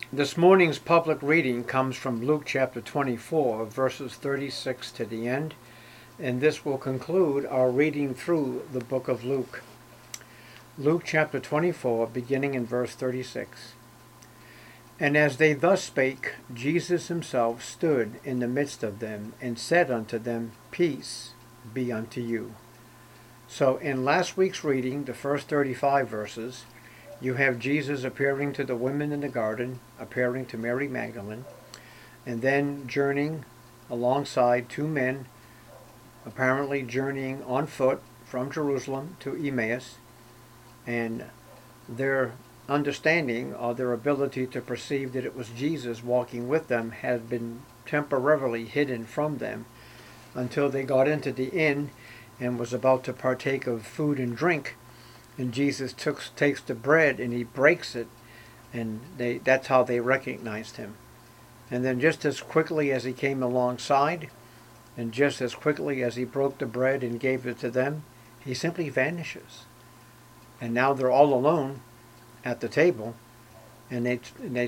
This morning's public reading comes from Luke chapter 24, verses 36 to the end, and this will conclude our reading through the book of Luke. Luke chapter 24, beginning in verse 36. And as they thus spake, Jesus himself stood in the midst of them, and said unto them, Peace be unto you. So in last week's reading, the first 35 verses, you have Jesus appearing to the women in the garden, appearing to Mary Magdalene, and then journeying alongside two men, apparently journeying on foot from Jerusalem to Emmaus, and their understanding or their ability to perceive that it was Jesus walking with them had been temporarily hidden from them until they got into the inn and was about to partake of food and drink. And Jesus takes the bread and he breaks it, and that's how they recognized him. And then just as quickly as he came alongside, and just as quickly as he broke the bread and gave it to them, he simply vanishes. And now they're all alone at the table, and they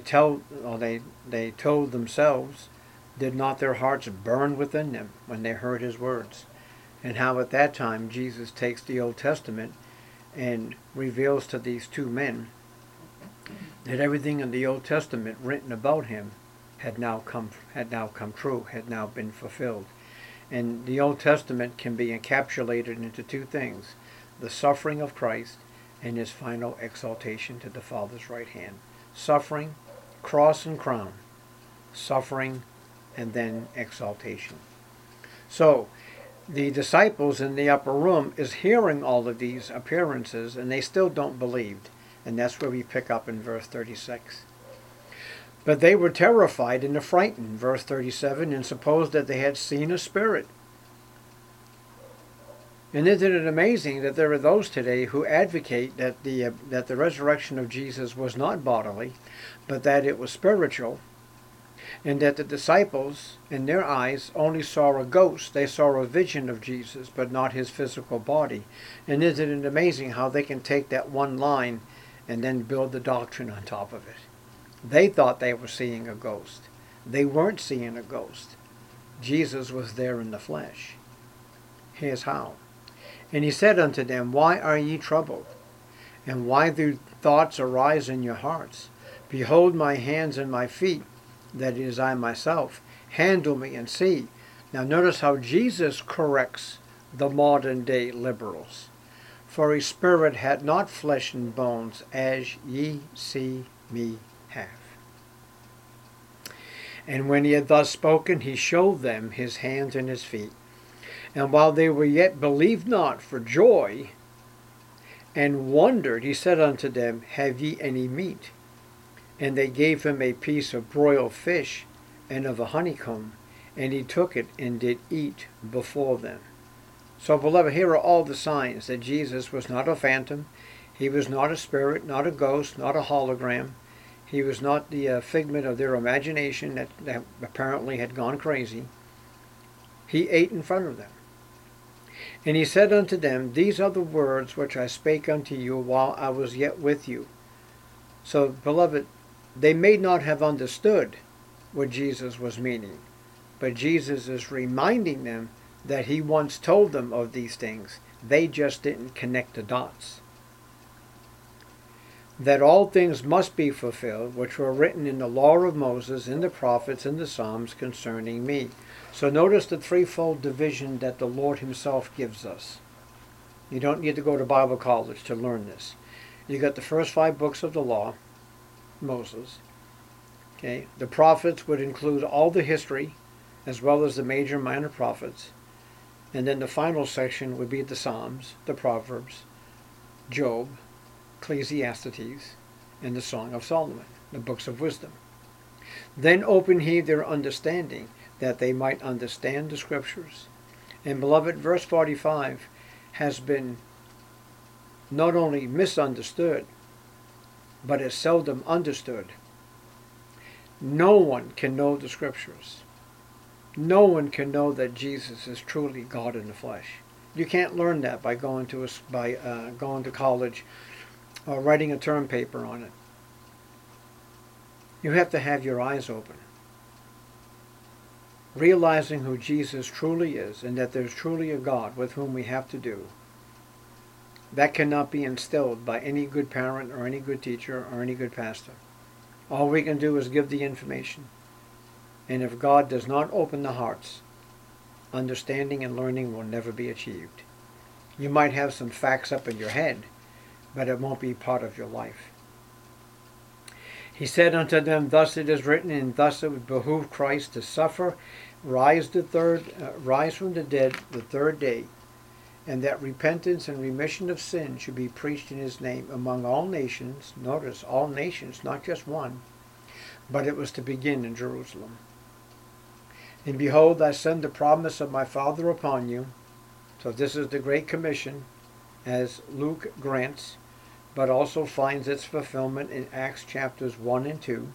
told themselves, did not their hearts burn within them when they heard his words? And how at that time Jesus takes the Old Testament and reveals to these two men that everything in the Old Testament written about him had now come true, had now been fulfilled. And the Old Testament can be encapsulated into two things: the suffering of Christ and his final exaltation to the Father's right hand. Suffering, cross and crown. Suffering, and then exaltation. So the disciples in the upper room is hearing all of these appearances, and they still don't believe. And that's where we pick up in verse 36. But they were terrified and affrighted, verse 37, and supposed that they had seen a spirit. And isn't it amazing that there are those today who advocate that the resurrection of Jesus was not bodily, but that it was spiritual, and that the disciples, in their eyes, only saw a ghost. They saw a vision of Jesus, but not his physical body. And isn't it amazing how they can take that one line and then build the doctrine on top of it? They thought they were seeing a ghost. They weren't seeing a ghost. Jesus was there in the flesh. Here's how. And he said unto them, Why are ye troubled? And why do thoughts arise in your hearts? Behold my hands and my feet, that is I myself. Handle me and see. Now notice how Jesus corrects the modern day liberals. For his spirit had not flesh and bones, as ye see me have. And when he had thus spoken, he showed them his hands and his feet. And while they were yet believed not for joy, and wondered, he said unto them, Have ye any meat? And they gave him a piece of broiled fish and of a honeycomb, and he took it and did eat before them. So, beloved, here are all the signs that Jesus was not a phantom. He was not a spirit, not a ghost, not a hologram. He was not the figment of their imagination that apparently had gone crazy. He ate in front of them. And he said unto them, These are the words which I spake unto you while I was yet with you. So, beloved, they may not have understood what Jesus was meaning, but Jesus is reminding them that he once told them of these things. They just didn't connect the dots. That all things must be fulfilled, which were written in the law of Moses, in the prophets, and the Psalms concerning me. So notice the threefold division that the Lord himself gives us. You don't need to go to Bible college to learn this. You got the first 5 books of the law, Moses. Okay, the prophets would include all the history, as well as the major and minor prophets. And then the final section would be the Psalms, the Proverbs, Job, Ecclesiastes, and the Song of Solomon, the books of wisdom. Then open he their understanding, that they might understand the Scriptures. And beloved, verse 45 has been not only misunderstood, but is seldom understood. No one can know the Scriptures. No one can know that Jesus is truly God in the flesh. You can't learn that by going to college or writing a term paper on it. You have to have your eyes open. Realizing who Jesus truly is and that there's truly a God with whom we have to do. That cannot be instilled by any good parent or any good teacher or any good pastor. All we can do is give the information. And if God does not open the hearts, understanding and learning will never be achieved. You might have some facts up in your head, but it won't be part of your life. He said unto them, Thus it is written, and thus it would behoove Christ to suffer, rise from the dead the third day, and that repentance and remission of sin should be preached in his name among all nations. Notice, all nations, not just one. But it was to begin in Jerusalem. And behold, I send the promise of my Father upon you. So this is the Great Commission, as Luke grants, but also finds its fulfillment in Acts chapters 1 and 2.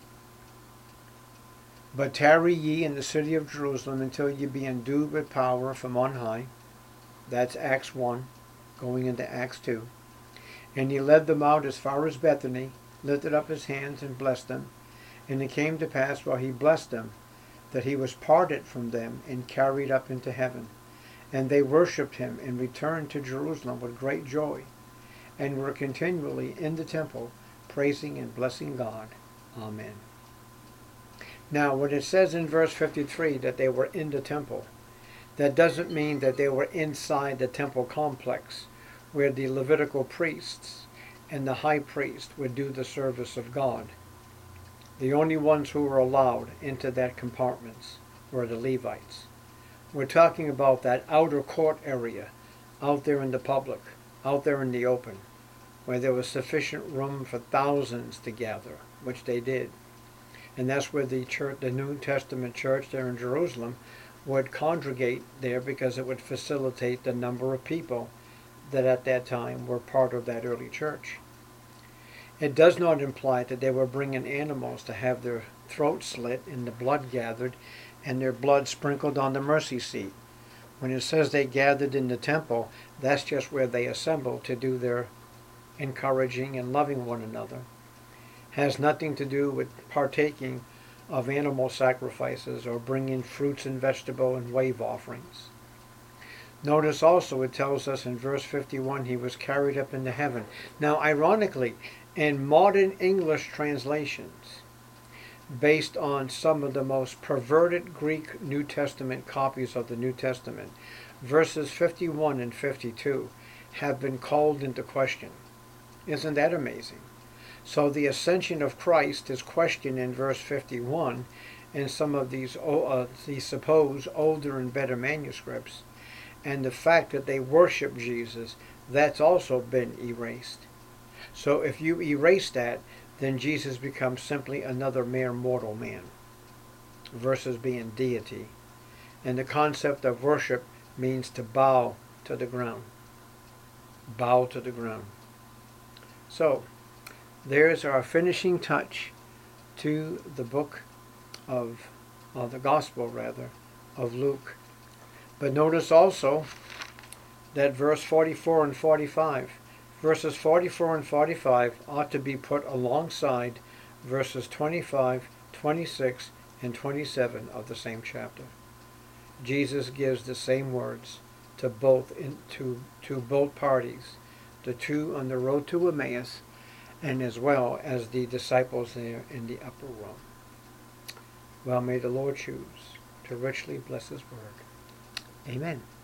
But tarry ye in the city of Jerusalem until ye be endued with power from on high. That's Acts 1, going into Acts 2. And he led them out as far as Bethany, lifted up his hands and blessed them. And it came to pass while he blessed them, that he was parted from them and carried up into heaven. And they worshipped him and returned to Jerusalem with great joy, and were continually in the temple, praising and blessing God. Amen. Now, when it says in verse 53 that they were in the temple, that doesn't mean that they were inside the temple complex, where the Levitical priests and the high priest would do the service of God. The only ones who were allowed into that compartments were the Levites. We're talking about that outer court area, out there in the public, out there in the open, where there was sufficient room for thousands to gather, which they did. And that's where the church, the New Testament church there in Jerusalem, would congregate there, because it would facilitate the number of people that at that time were part of that early church. It does not imply that they were bringing animals to have their throats slit and the blood gathered and their blood sprinkled on the mercy seat. When it says they gathered in the temple, that's just where they assembled to do their encouraging and loving one another. Has nothing to do with partaking of animal sacrifices or bringing fruits and vegetable and wave offerings. Notice also it tells us in verse 51 he was carried up into heaven. Now, ironically, in modern English translations, based on some of the most perverted Greek New Testament copies of the New Testament, verses 51 and 52 have been called into question. Isn't that amazing? So the ascension of Christ is questioned in verse 51 in some of these supposed older and better manuscripts, and the fact that they worship Jesus, that's also been erased. So if you erase that, then Jesus becomes simply another mere mortal man versus being deity. And the concept of worship means to bow to the ground. Bow to the ground. So, there's our finishing touch to the book of the Gospel, rather, of Luke. But notice also that verse 44 and 45, verses 44 and 45 ought to be put alongside verses 25, 26, and 27 of the same chapter. Jesus gives the same words to both parties, the two on the road to Emmaus, and as well as the disciples there in the upper room. Well, may the Lord choose to richly bless his word. Amen.